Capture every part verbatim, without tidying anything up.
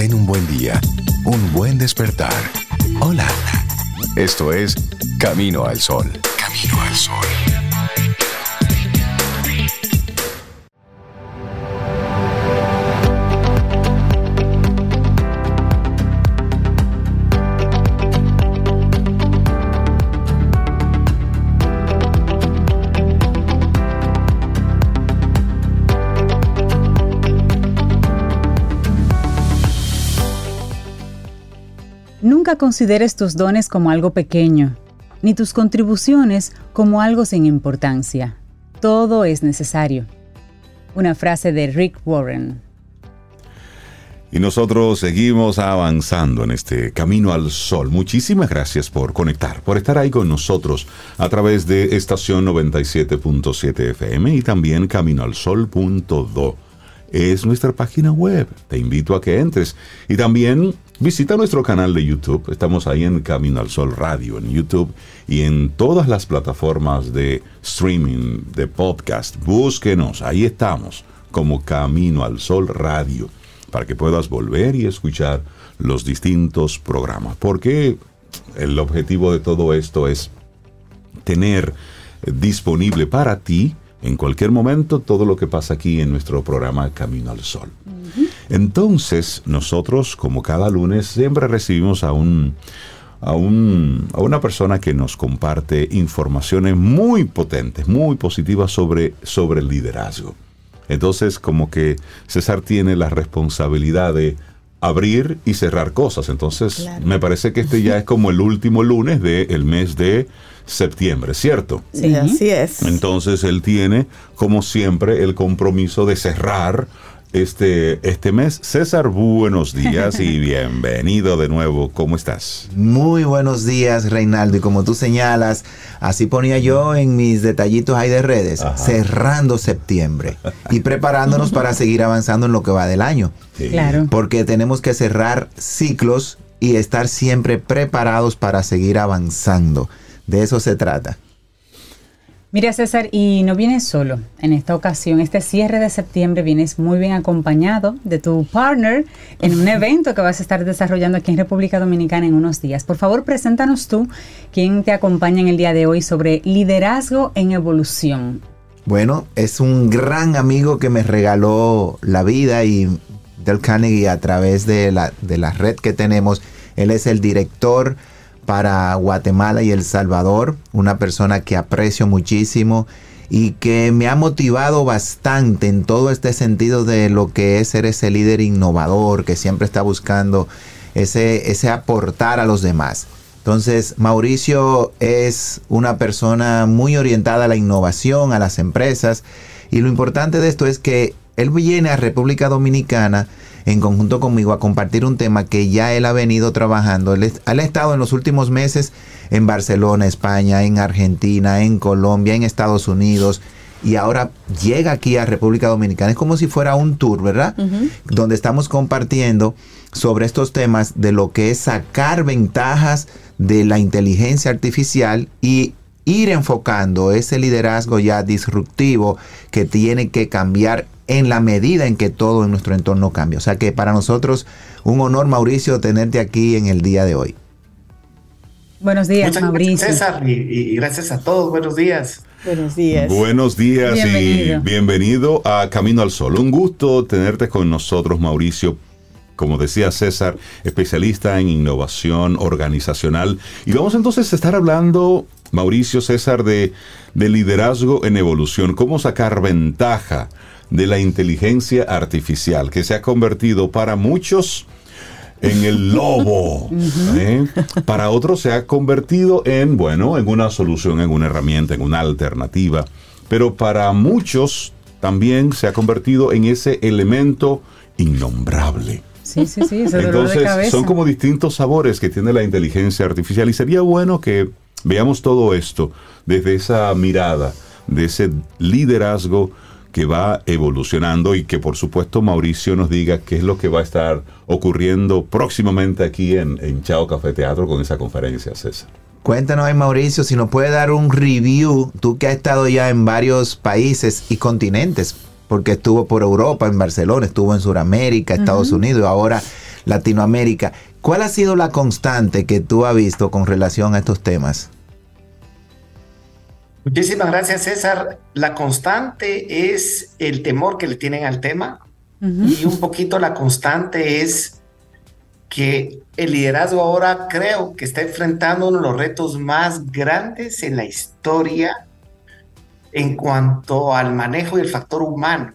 Ten un buen día, un buen despertar. Hola. Esto es Camino al Sol. Camino al Sol. Nunca consideres tus dones como algo pequeño, ni tus contribuciones como algo sin importancia. Todo es necesario. Una frase de Rick Warren. Y nosotros seguimos avanzando en este Camino al Sol. Muchísimas gracias por conectar, por estar ahí con nosotros a través de estación noventa y siete punto siete F M y también camino al sol punto do. Es nuestra página web. Te invito a que entres. Y también visita nuestro canal de YouTube. Estamos ahí en Camino al Sol Radio, en YouTube y en todas las plataformas de streaming, de podcast. Búsquenos, ahí estamos, como Camino al Sol Radio, para que puedas volver y escuchar los distintos programas. Porque el objetivo de todo esto es tener disponible para ti en cualquier momento todo lo que pasa aquí en nuestro programa Camino al Sol. Uh-huh. Entonces, nosotros, como cada lunes, siempre recibimos a un, a un a una persona que nos comparte informaciones muy potentes, muy positivas sobre, sobre el liderazgo. Entonces, como que César tiene la responsabilidad de abrir y cerrar cosas. Entonces, claro, me parece que este ya es como el último lunes del mes de septiembre, ¿cierto? Sí, así es. Entonces, él tiene, como siempre, el compromiso de cerrar este, este mes. César, buenos días y bienvenido de nuevo. ¿Cómo estás? Muy buenos días, Reinaldo. Y como tú señalas, así ponía yo en mis detallitos ahí de redes, ajá, cerrando septiembre y preparándonos para seguir avanzando en lo que va del año. Sí. Claro. Porque tenemos que cerrar ciclos y estar siempre preparados para seguir avanzando. De eso se trata. Mira, César, y no vienes solo en esta ocasión. Este cierre de septiembre vienes muy bien acompañado de tu partner en un evento que vas a estar desarrollando aquí en República Dominicana en unos días. Por favor, preséntanos tú quién te acompaña en el día de hoy sobre liderazgo en evolución. Bueno, es un gran amigo que me regaló la vida y Dale Carnegie a través de la, de la red que tenemos. Él es el director para Guatemala y El Salvador, una persona que aprecio muchísimo y que me ha motivado bastante en todo este sentido de lo que es ser ese líder innovador que siempre está buscando ese, ese aportar a los demás. Entonces, Mauricio es una persona muy orientada a la innovación, a las empresas, y lo importante de esto es que él viene a República Dominicana en conjunto conmigo a compartir un tema que ya él ha venido trabajando. Él, él ha estado en los últimos meses en Barcelona, España, en Argentina, en Colombia, en Estados Unidos, y ahora llega aquí a República Dominicana. Es como si fuera un tour, ¿verdad? Uh-huh. Donde estamos compartiendo sobre estos temas de lo que es sacar ventajas de la inteligencia artificial y ir enfocando ese liderazgo ya disruptivo que tiene que cambiar en la medida en que todo en nuestro entorno cambia. O sea que para nosotros un honor, Mauricio, tenerte aquí en el día de hoy. Buenos días, Muchas Mauricio. Gracias, César, y, y gracias a todos. Buenos días. Buenos días. Buenos días bienvenido. y bienvenido a Camino al Sol. Un gusto tenerte con nosotros, Mauricio. Como decía César, especialista en innovación organizacional. Y vamos entonces a estar hablando, Mauricio, César, de, de liderazgo en evolución. Cómo sacar ventaja de la inteligencia artificial, que se ha convertido para muchos en el lobo. ¿eh? Para otros se ha convertido en, bueno, en una solución, en una herramienta, en una alternativa. Pero para muchos también se ha convertido en ese elemento innombrable. Sí, sí, sí, ese dolor Entonces, de cabeza. son como distintos sabores que tiene la inteligencia artificial y sería bueno que veamos todo esto desde esa mirada, de ese liderazgo que va evolucionando y que por supuesto Mauricio nos diga qué es lo que va a estar ocurriendo próximamente aquí en, en Chao Café Teatro con esa conferencia, César. Cuéntanos ahí, Mauricio, si nos puede dar un review, tú que has estado ya en varios países y continentes, porque estuvo por Europa, en Barcelona, estuvo en Sudamérica, Estados uh-huh. Unidos, ahora Latinoamérica. ¿Cuál ha sido la constante que tú has visto con relación a estos temas? Muchísimas gracias, César. La constante es el temor que le tienen al tema, uh-huh. y un poquito la constante es que el liderazgo ahora creo que está enfrentando uno de los retos más grandes en la historia en cuanto al manejo del factor humano,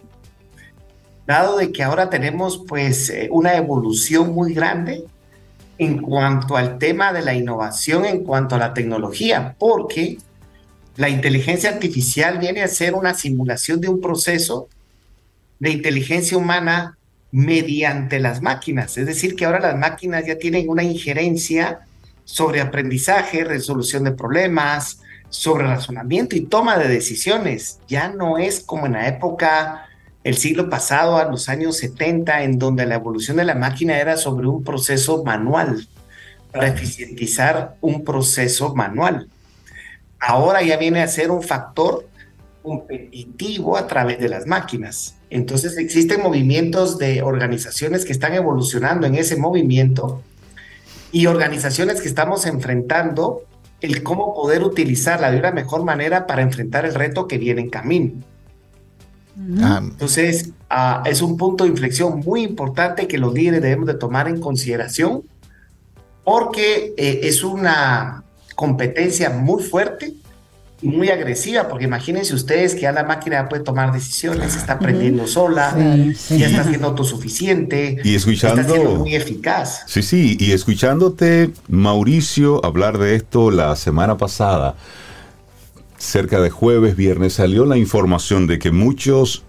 dado de que ahora tenemos pues una evolución muy grande en cuanto al tema de la innovación, en cuanto a la tecnología, porque la inteligencia artificial viene a ser una simulación de un proceso de inteligencia humana mediante las máquinas. Es decir, que ahora las máquinas ya tienen una injerencia sobre aprendizaje, resolución de problemas, sobre razonamiento y toma de decisiones. Ya no es como en la época, el siglo pasado, a los años setenta, en donde la evolución de la máquina era sobre un proceso manual, para eficientizar un proceso manual. Ahora ya viene a ser un factor competitivo a través de las máquinas. Entonces existen movimientos de organizaciones que están evolucionando en ese movimiento y organizaciones que estamos enfrentando el cómo poder utilizarla de una mejor manera para enfrentar el reto que viene en camino. Uh-huh. Entonces uh, es un punto de inflexión muy importante que los líderes debemos de tomar en consideración, porque eh, es una competencia muy fuerte y muy agresiva, porque imagínense ustedes que ya la máquina ya puede tomar decisiones, está aprendiendo uh-huh. sola, sí, sí. ya está siendo autosuficiente, y escuchando, está siendo muy eficaz. Sí, sí, y escuchándote, Mauricio, hablar de esto la semana pasada, cerca de jueves, viernes, salió la información de que muchos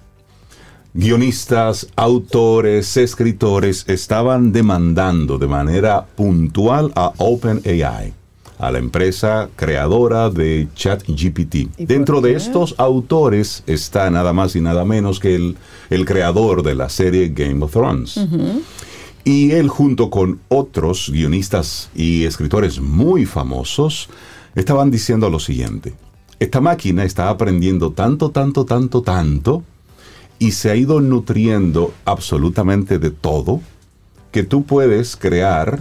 guionistas, autores, escritores estaban demandando de manera puntual a OpenAI, a la empresa creadora de ChatGPT. Dentro de estos autores está nada más y nada menos que el, el creador de la serie Game of Thrones. Uh-huh. Y él, junto con otros guionistas y escritores muy famosos, estaban diciendo lo siguiente: esta máquina está aprendiendo tanto, tanto, tanto, tanto, y se ha ido nutriendo absolutamente de todo, que tú puedes crear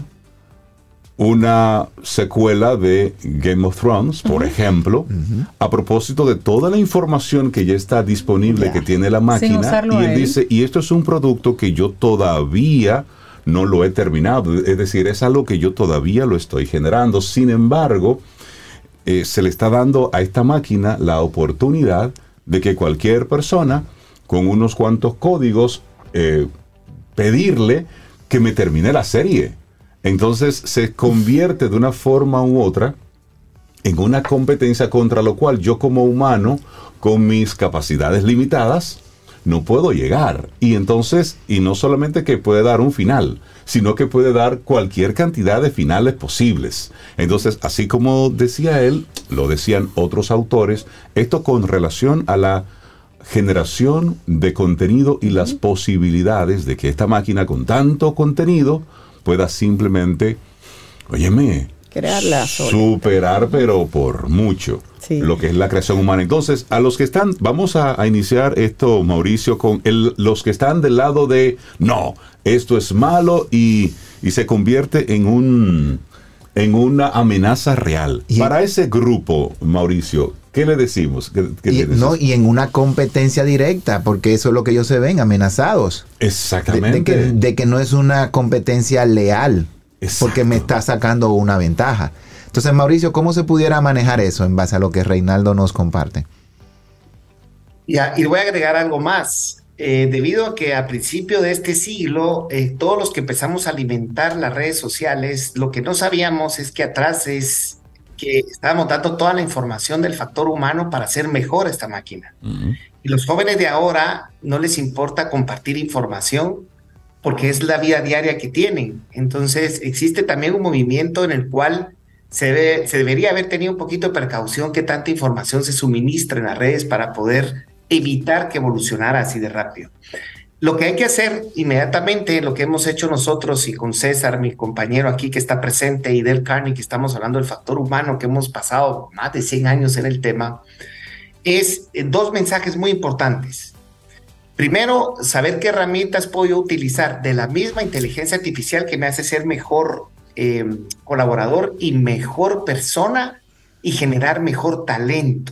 una secuela de Game of Thrones, por uh-huh. ejemplo, uh-huh. a propósito de toda la información que ya está disponible, yeah. que tiene la máquina, y él, él dice, y esto es un producto que yo todavía no lo he terminado, es decir, es algo que yo todavía lo estoy generando. Sin embargo, eh, se le está dando a esta máquina la oportunidad de que cualquier persona con unos cuantos códigos eh, pedirle que me termine la serie. Entonces se convierte de una forma u otra en una competencia contra lo cual yo como humano, con mis capacidades limitadas, no puedo llegar. Y entonces, y no solamente que puede dar un final, sino que puede dar cualquier cantidad de finales posibles. Entonces, así como decía él, lo decían otros autores, esto con relación a la generación de contenido y las posibilidades de que esta máquina con tanto contenido pueda simplemente, óyeme, crearla sola, superar, pero por mucho, sí. lo que es la creación humana. Entonces, a los que están, vamos a, a iniciar esto, Mauricio, con el, los que están del lado de, no, esto es malo y, y se convierte en un en una amenaza real. Y para ese grupo, Mauricio, ¿qué le decimos? ¿Qué, qué y, le no, y en una competencia directa, porque eso es lo que ellos se ven, amenazados. Exactamente. De, de, que, de que no es una competencia leal, exacto, porque me está sacando una ventaja. Entonces, Mauricio, ¿cómo se pudiera manejar eso en base a lo que Reinaldo nos comparte? Ya, y voy a agregar algo más. Eh, debido a que a principio de este siglo, eh, todos los que empezamos a alimentar las redes sociales, lo que no sabíamos es que atrás es que estábamos dando toda la información del factor humano para hacer mejor esta máquina. Uh-huh. Y los jóvenes de ahora no les importa compartir información porque es la vida diaria que tienen. Entonces existe también un movimiento en el cual se, ve, se debería haber tenido un poquito de precaución que tanta información se suministra en las redes para poder evitar que evolucionara así de rápido. Lo que hay que hacer inmediatamente, lo que hemos hecho nosotros y con César, mi compañero aquí que está presente, y Dale Carnegie, que estamos hablando del factor humano, que hemos pasado más de cien años en el tema, es dos mensajes muy importantes. Primero, saber qué herramientas puedo yo utilizar de la misma inteligencia artificial que me hace ser mejor eh, colaborador y mejor persona y generar mejor talento.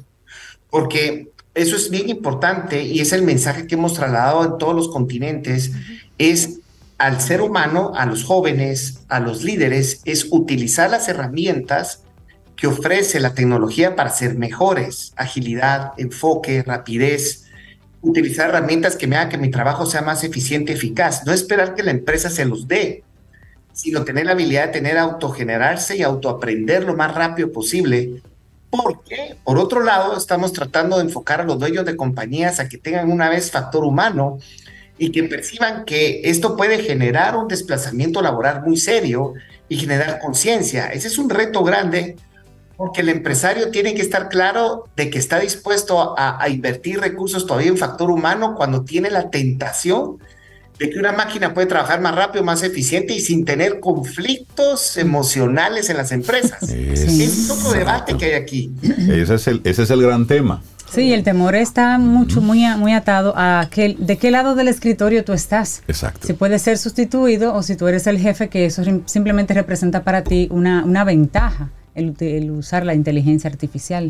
Porque eso es bien importante y es el mensaje que hemos trasladado en todos los continentes, es al ser humano, a los jóvenes, a los líderes, es utilizar las herramientas que ofrece la tecnología para ser mejores, agilidad, enfoque, rapidez, utilizar herramientas que me hagan que mi trabajo sea más eficiente, eficaz, no esperar que la empresa se los dé, sino tener la habilidad de tener autogenerarse y autoaprender lo más rápido posible. Porque, por otro lado, estamos tratando de enfocar a los dueños de compañías a que tengan una vez factor humano y que perciban que esto puede generar un desplazamiento laboral muy serio y generar conciencia. Ese es un reto grande, porque el empresario tiene que estar claro de que está dispuesto a, a invertir recursos todavía en factor humano cuando tiene la tentación de que una máquina puede trabajar más rápido, más eficiente y sin tener conflictos emocionales en las empresas. Es, es otro debate que hay aquí. Ese es el, ese es el gran tema. Sí, el temor está mucho, muy, muy atado a que, de qué lado del escritorio tú estás. Exacto. Si puedes ser sustituido o si tú eres el jefe, que eso simplemente representa para ti una, una ventaja, el, el usar la inteligencia artificial.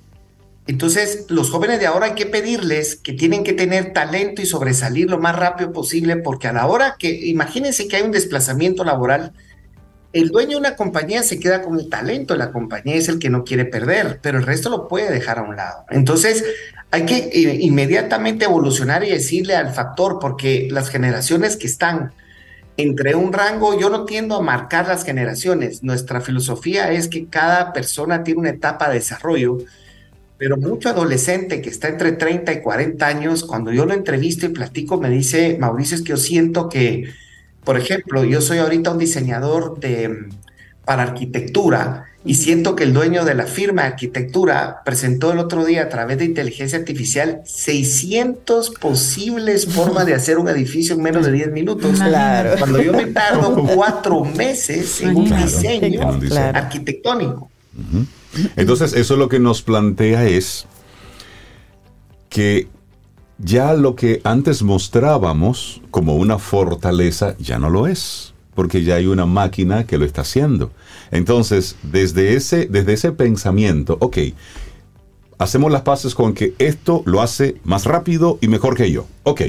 Entonces, los jóvenes de ahora hay que pedirles que tienen que tener talento y sobresalir lo más rápido posible, porque a la hora que, imagínense que hay un desplazamiento laboral, el dueño de una compañía se queda con el talento de la compañía, es el que no quiere perder, pero el resto lo puede dejar a un lado. Entonces, hay que eh, inmediatamente evolucionar y decirle al factor, porque las generaciones que están entre un rango, yo no tiendo a marcar las generaciones, nuestra filosofía es que cada persona tiene una etapa de desarrollo, pero mucho adolescente que está entre treinta y cuarenta años, cuando yo lo entrevisto y platico, me dice, Mauricio, es que yo siento que, por ejemplo, yo soy ahorita un diseñador de, para arquitectura y siento que el dueño de la firma de arquitectura presentó el otro día a través de inteligencia artificial seiscientas posibles formas de hacer un edificio en menos de diez minutos. Claro. Cuando yo me tardo cuatro meses en un Claro. diseño Claro. arquitectónico. Uh-huh. Entonces, eso lo que nos plantea es que ya lo que antes mostrábamos como una fortaleza ya no lo es, porque ya hay una máquina que lo está haciendo. Entonces, desde ese, desde ese pensamiento, ok, hacemos las paces con que esto lo hace más rápido y mejor que yo. Ok,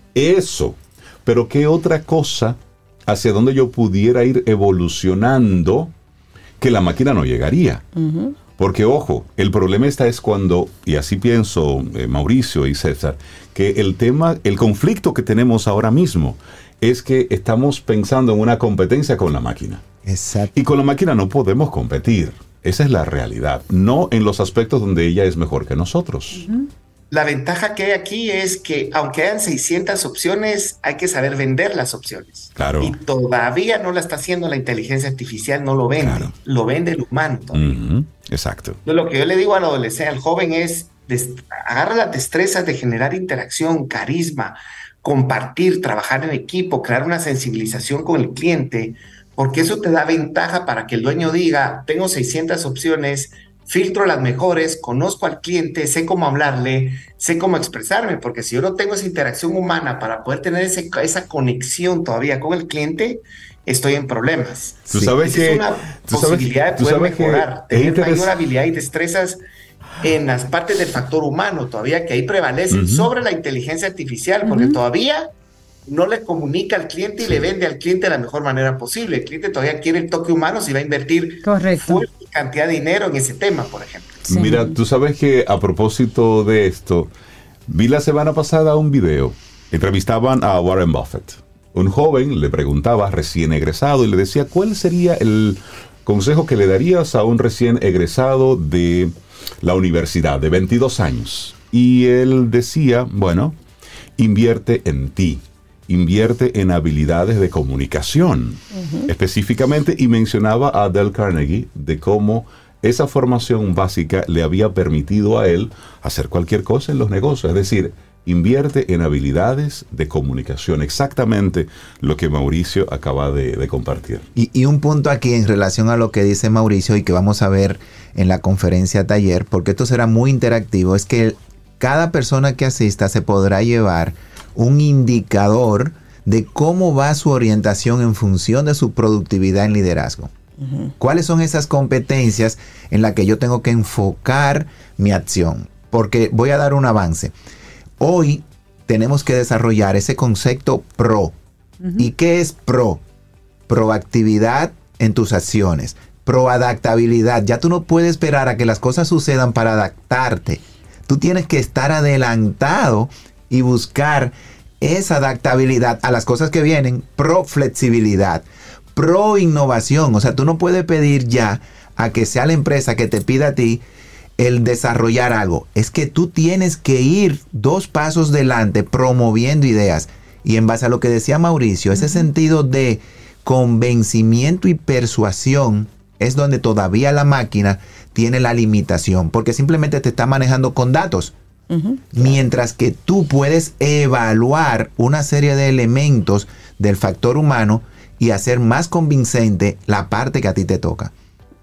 eso, pero ¿qué otra cosa hacia donde yo pudiera ir evolucionando que la máquina no llegaría? Uh-huh. Porque, ojo, el problema está es cuando, y así pienso eh, Mauricio y César, que el tema, el conflicto que tenemos ahora mismo es que estamos pensando en una competencia con la máquina. Exacto. Y con la máquina no podemos competir. Esa es la realidad. No en los aspectos donde ella es mejor que nosotros. Uh-huh. La ventaja que hay aquí es que aunque hayan seiscientas opciones, hay que saber vender las opciones. Claro. Y todavía no la está haciendo la inteligencia artificial, no lo vende. Claro. Lo vende el humano todavía. Uh-huh. Exacto. Entonces, lo que yo le digo al adolescente, al joven es, des- agarra las destrezas de generar interacción, carisma, compartir, trabajar en equipo, crear una sensibilización con el cliente, porque eso te da ventaja para que el dueño diga, tengo seiscientas opciones, filtro las mejores, conozco al cliente, sé cómo hablarle, sé cómo expresarme, porque si yo no tengo esa interacción humana para poder tener ese, esa conexión todavía con el cliente, estoy en problemas. Tú sabes que es una posibilidad de poder mejorar, tener mayor habilidad y destrezas en las partes del factor humano, todavía que ahí prevalecen uh-huh. sobre la inteligencia artificial, porque uh-huh. todavía no le comunica al cliente y sí. le vende al cliente de la mejor manera posible. El cliente todavía quiere el toque humano si va a invertir fuerte cantidad de dinero en ese tema, por ejemplo. Sí. Mira, tú sabes que a propósito de esto, vi la semana pasada un video, entrevistaban a Warren Buffett. Un joven le preguntaba, recién egresado, y le decía, ¿cuál sería el consejo que le darías a un recién egresado de la universidad, de veintidós años? Y él decía, bueno, invierte en ti. Invierte en habilidades de comunicación, uh-huh. específicamente, y mencionaba a Dale Carnegie de cómo esa formación básica le había permitido a él hacer cualquier cosa en los negocios, es decir, invierte en habilidades de comunicación, exactamente lo que Mauricio acaba de, de compartir. Y, y un punto aquí en relación a lo que dice Mauricio y que vamos a ver en la conferencia taller, porque esto será muy interactivo, es que cada persona que asista se podrá llevar un indicador de cómo va su orientación en función de su productividad en liderazgo. Uh-huh. ¿Cuáles son esas competencias en las que yo tengo que enfocar mi acción? Porque voy a dar un avance. Hoy tenemos que desarrollar ese concepto PRO. Uh-huh. ¿Y qué es PRO? Proactividad en tus acciones. Proadaptabilidad. Ya tú no puedes esperar a que las cosas sucedan para adaptarte. Tú tienes que estar adelantado y buscar esa adaptabilidad a las cosas que vienen. Pro flexibilidad, pro innovación. O sea, tú no puedes pedir ya a que sea la empresa que te pida a ti el desarrollar algo. Es que tú tienes que ir dos pasos delante promoviendo ideas. Y en base a lo que decía Mauricio, ese sentido de convencimiento y persuasión es donde todavía la máquina tiene la limitación, porque simplemente te está manejando con datos. Uh-huh. Mientras que tú puedes evaluar una serie de elementos del factor humano y hacer más convincente la parte que a ti te toca.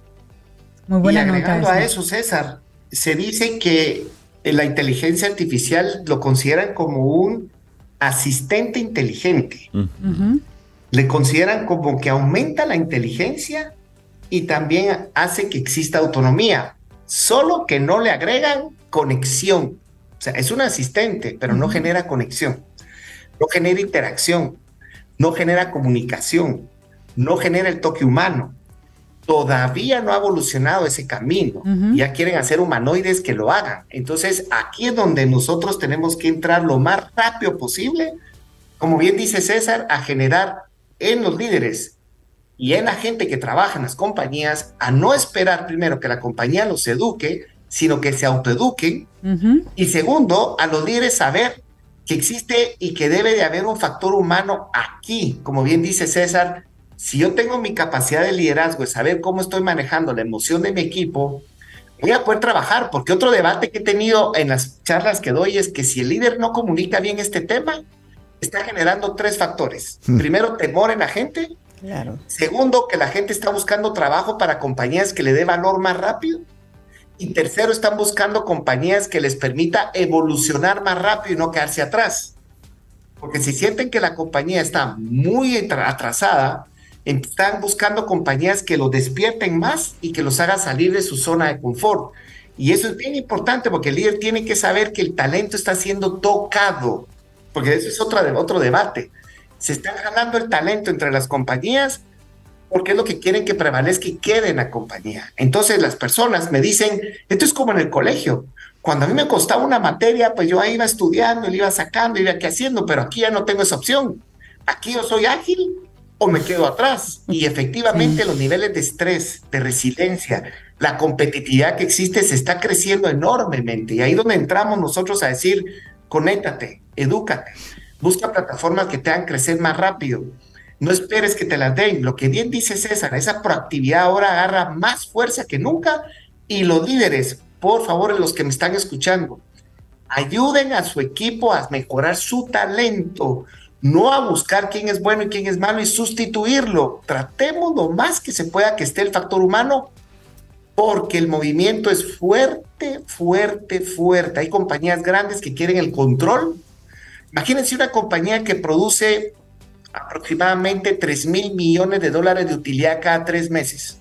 Muy buena y agregando nota a eso, César, se dice que la inteligencia artificial lo consideran como un asistente inteligente. Uh-huh. Le consideran como que aumenta la inteligencia y también hace que exista autonomía, solo que no le agregan conexión. O sea, es un asistente, pero no genera conexión, no genera interacción, no genera comunicación, no genera el toque humano. Todavía no ha evolucionado ese camino. Uh-huh. Ya quieren hacer humanoides que lo hagan. Entonces, aquí es donde nosotros tenemos que entrar lo más rápido posible, como bien dice César, a generar en los líderes y en la gente que trabaja en las compañías, a no esperar primero que la compañía los eduque, sino que se autoeduquen. Uh-huh. Y segundo, a los líderes saber que existe y que debe de haber un factor humano aquí. Como bien dice César, si yo tengo mi capacidad de liderazgo, de saber cómo estoy manejando la emoción de mi equipo, voy a poder trabajar, porque otro debate que he tenido en las charlas que doy es que si el líder no comunica bien este tema, está generando tres factores. Mm. Primero, temor en la gente. Claro. Segundo, que la gente está buscando trabajo para compañías que le dé valor más rápido. Y tercero, están buscando compañías que les permita evolucionar más rápido y no quedarse atrás. Porque si sienten que la compañía está muy atrasada, están buscando compañías que los despierten más y que los hagan salir de su zona de confort. Y eso es bien importante porque el líder tiene que saber que el talento está siendo tocado. Porque eso es otro, otro debate. Se están jalando el talento entre las compañías porque es lo que quieren que prevalezca y quede en la compañía. Entonces las personas me dicen, esto es como en el colegio. Cuando a mí me costaba una materia, pues yo ahí iba estudiando, le iba sacando, iba qué haciendo, pero aquí ya no tengo esa opción. Aquí yo soy ágil o me quedo atrás. Y efectivamente sí. Los niveles de estrés, de resiliencia, la competitividad que existe se está creciendo enormemente. Y ahí es donde entramos nosotros a decir, conéctate, edúcate, busca plataformas que te hagan crecer más rápido. No esperes que te las den. Lo que bien dice César, esa proactividad ahora agarra más fuerza que nunca. Y los líderes, por favor, los que me están escuchando, ayuden a su equipo a mejorar su talento, no a buscar quién es bueno y quién es malo y sustituirlo. Tratemos lo más que se pueda que esté el factor humano, porque el movimiento es fuerte, fuerte, fuerte. Hay compañías grandes que quieren el control. Imagínense una compañía que produce aproximadamente tres mil millones de dólares de utilidad cada tres meses.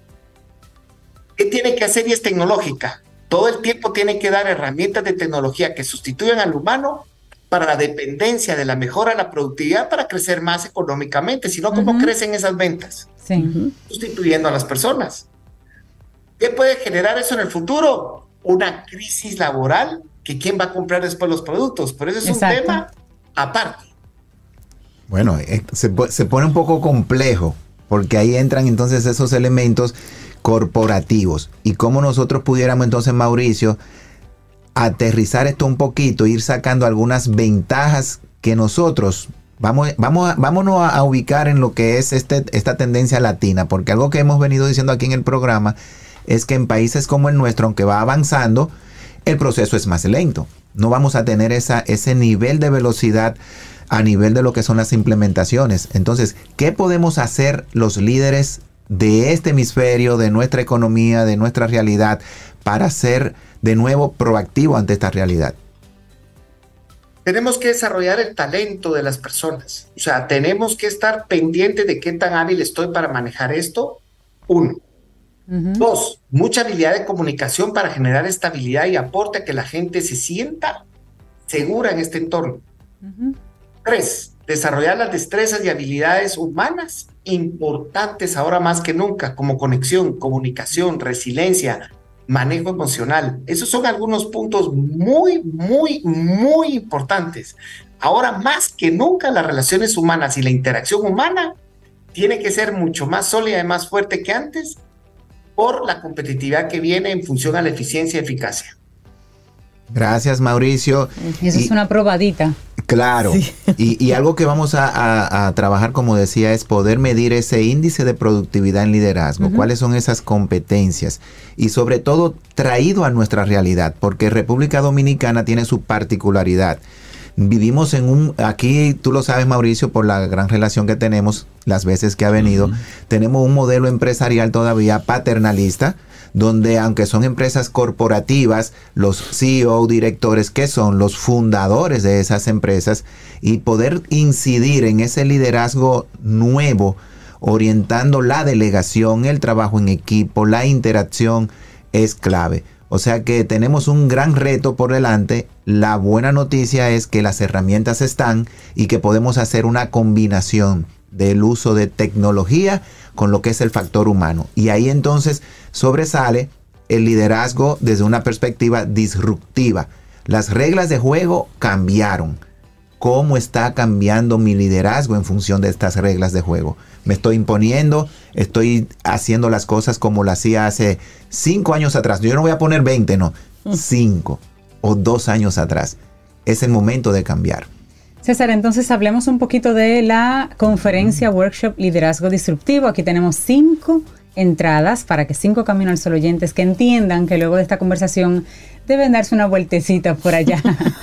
¿Qué tiene que hacer? Y es tecnológica. Todo el tiempo tiene que dar herramientas de tecnología que sustituyan al humano para la dependencia de la mejora de la productividad para crecer más económicamente. Si no, ¿cómo uh-huh. crecen esas ventas? Sí. Uh-huh. Sustituyendo a las personas. ¿Qué puede generar eso en el futuro? Una crisis laboral, que quién va a comprar después los productos. Pero eso es Exacto. un tema aparte. Bueno, se, se pone un poco complejo, porque ahí entran entonces esos elementos corporativos. Y cómo nosotros pudiéramos entonces, Mauricio, aterrizar esto un poquito, ir sacando algunas ventajas que nosotros vamos, vamos a, vámonos a, a ubicar en lo que es este, esta tendencia latina, porque algo que hemos venido diciendo aquí en el programa es que en países como el nuestro, aunque va avanzando, el proceso es más lento. No vamos a tener esa, ese nivel de velocidad a nivel de lo que son las implementaciones. Entonces, ¿qué podemos hacer los líderes de este hemisferio, de nuestra economía, de nuestra realidad, para ser de nuevo proactivo ante esta realidad? tenemos que desarrollar el talento de las personas. O sea, tenemos que estar pendientes de qué tan hábil estoy para manejar esto. Uno. Uh-huh. Dos, mucha habilidad de comunicación para generar estabilidad y aporte a que la gente se sienta segura en este entorno. Uh-huh. Tres, desarrollar las destrezas y habilidades humanas importantes ahora más que nunca, como conexión, comunicación, resiliencia, manejo emocional. Esos son algunos puntos muy, muy, muy importantes. Ahora más que nunca las relaciones humanas y la interacción humana tiene que ser mucho más sólida y más fuerte que antes por la competitividad que viene en función a la eficiencia y eficacia. Gracias, Mauricio. Eso y, es una probadita. Claro. Sí. Y, y algo que vamos a, a, a trabajar, como decía, es poder medir ese índice de productividad en liderazgo. Uh-huh. ¿Cuáles son esas competencias? Y sobre todo, traído a nuestra realidad, porque República Dominicana tiene su particularidad. Vivimos en un, aquí tú lo sabes, Mauricio, por la gran relación que tenemos, las veces que ha venido, uh-huh. tenemos un modelo empresarial todavía paternalista, donde aunque son empresas corporativas, los C E O, directores, que son los fundadores de esas empresas, y poder incidir en ese liderazgo nuevo, orientando la delegación, el trabajo en equipo, la interacción, es clave. O sea que tenemos un gran reto por delante. La buena noticia es que las herramientas están y que podemos hacer una combinación del uso de tecnología con lo que es el factor humano. Y ahí entonces sobresale el liderazgo desde una perspectiva disruptiva. Las reglas de juego cambiaron. ¿Cómo está cambiando mi liderazgo en función de estas reglas de juego? Me estoy imponiendo, estoy haciendo las cosas como las hacía hace cinco años atrás. Yo no voy a poner veinte, no, cinco o dos años atrás. Es el momento de cambiar. César, entonces hablemos un poquito de la conferencia Workshop Liderazgo Disruptivo. Aquí tenemos cinco entradas para que cinco Camino al Sol oyentes que entiendan que luego de esta conversación deben darse una vueltecita por allá.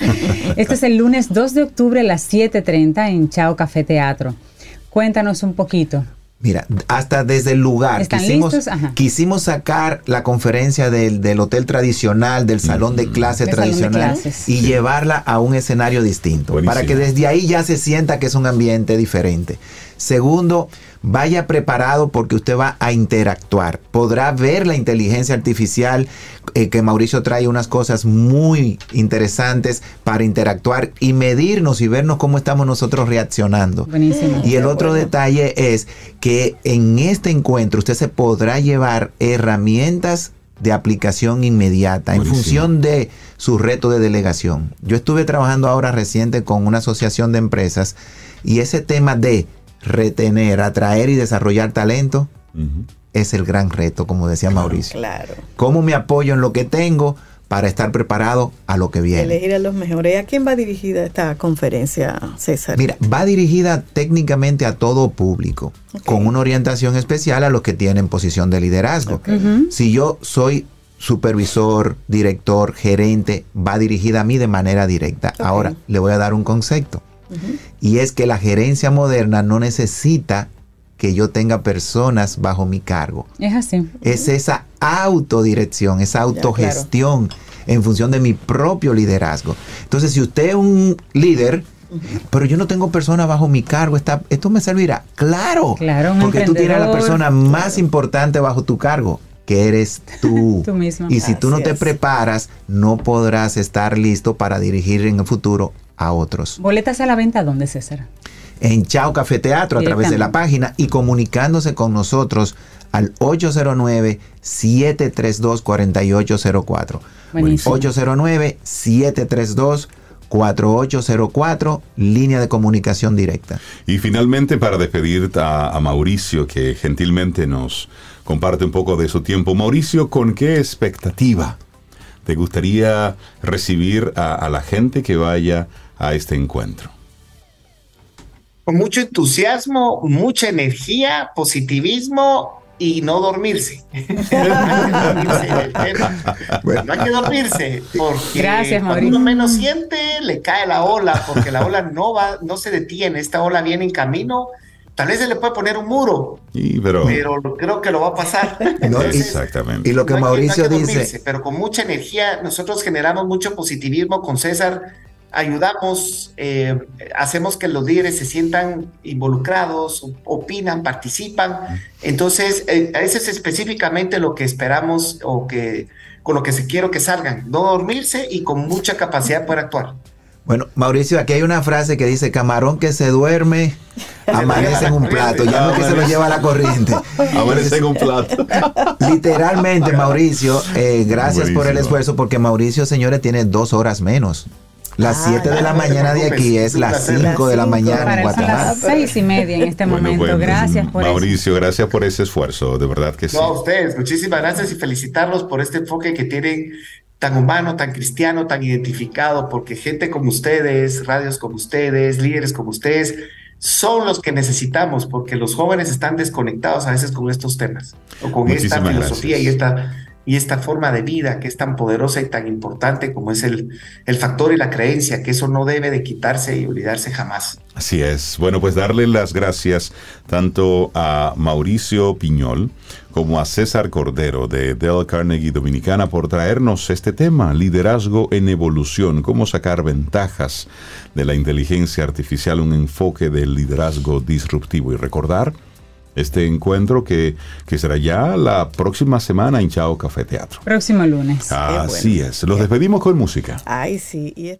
Esto es el lunes dos de octubre a las siete treinta en Chao Café Teatro. Cuéntanos un poquito. Mira, hasta desde el lugar quisimos, quisimos sacar la conferencia del, del hotel tradicional, del salón de clase de tradicional de y sí. llevarla a un escenario distinto. Buenísimo. Para que desde ahí ya se sienta que es un ambiente diferente. Segundo, vaya preparado porque usted va a interactuar. Podrá ver la inteligencia artificial, eh, que Mauricio trae unas cosas muy interesantes para interactuar y medirnos y vernos cómo estamos nosotros reaccionando. Buenísimo. Y el otro bueno. detalle es que en este encuentro usted se podrá llevar herramientas de aplicación inmediata. Buenísimo. En función de su reto de delegación. Yo estuve trabajando ahora reciente con una asociación de empresas y ese tema de retener, atraer y desarrollar talento uh-huh. es el gran reto, como decía claro, Mauricio. Claro. ¿Cómo me apoyo en lo que tengo para estar preparado a lo que viene? Elegir a los mejores. ¿A quién va dirigida esta conferencia, César? Mira, va dirigida técnicamente a todo público, okay. con una orientación especial a los que tienen posición de liderazgo. Okay. Uh-huh. Si yo soy supervisor, director, gerente, va dirigida a mí de manera directa. Okay. Ahora, le voy a dar un concepto. Uh-huh. Y es que la gerencia moderna no necesita que yo tenga personas bajo mi cargo. Es así. Uh-huh. Es esa autodirección, esa autogestión ya, claro. en función de mi propio liderazgo. Entonces, si usted es un líder, uh-huh. pero yo no tengo personas bajo mi cargo, está, ¿esto me servirá? Claro, claro porque tú tienes a la persona más importante bajo tu cargo, que eres tú. Tú mismo. Y si Así tú no es. te preparas, no podrás estar listo para dirigir en el futuro a otros. ¿Boletas a la venta dónde, César? En Chao Café Teatro, a través de la página y comunicándose con nosotros al ocho cero nueve, siete tres dos, cuatro ocho cero cuatro. Buenísimo. ocho cero nueve, siete tres dos, cuatro ocho cero cuatro, línea de comunicación directa. Y finalmente, para despedir a, a Mauricio, que gentilmente nos comparte un poco de su tiempo. Mauricio, ¿con qué expectativa te gustaría recibir a, a la gente que vaya a este encuentro? Con mucho entusiasmo, mucha energía, positivismo y no dormirse. Bueno, no hay que dormirse porque Gracias, cuando uno menos siente le cae la ola, porque la ola no va, no se detiene. Esta ola viene en camino. Tal vez se le puede poner un muro, sí, pero... pero creo que lo va a pasar. No, Entonces, exactamente. Y lo que no Mauricio que, no que dice... dormirse, pero con mucha energía, nosotros generamos mucho positivismo con César ayudamos, eh, hacemos que los líderes se sientan involucrados, opinan, participan. Entonces, eh, eso es específicamente lo que esperamos o que con lo que se quiero que salgan, no dormirse y con mucha capacidad para actuar. Bueno, Mauricio, aquí hay una frase que dice, camarón que se duerme, amanece en un plato, ya no es que se lo lleva a la corriente. Amanece en un plato. Literalmente, Mauricio, eh, gracias Buenísimo. por el esfuerzo, porque Mauricio, señores, tiene dos horas menos. Las siete Ah, de la no te mañana de preocupes, aquí es es un las placer. cinco de la Las mañana Para en él son Guatemala. las seis y media en este Bueno, momento. bueno, Gracias por Mauricio, gracias por ese esfuerzo, de verdad que sí. No, a ustedes, muchísimas gracias y felicitarlos por este enfoque que tienen tan humano, tan cristiano, tan identificado, porque gente como ustedes, radios como ustedes, líderes como ustedes, son los que necesitamos, porque los jóvenes están desconectados a veces con estos temas, o con esta Muchísimas filosofía y gracias. esta, y esta forma de vida que es tan poderosa y tan importante como es el, el factor y la creencia, que eso no debe de quitarse y olvidarse jamás. Así es. Bueno, pues darle las gracias tanto a Mauricio Piñol como a César Cordero de Dale Carnegie Dominicana por traernos este tema, liderazgo en evolución, cómo sacar ventajas de la inteligencia artificial, un enfoque del liderazgo disruptivo. Y recordar este encuentro que, que será ya la próxima semana en Chao Café Teatro. próximo lunes. Así es. Los despedimos con música. Ay, sí. Y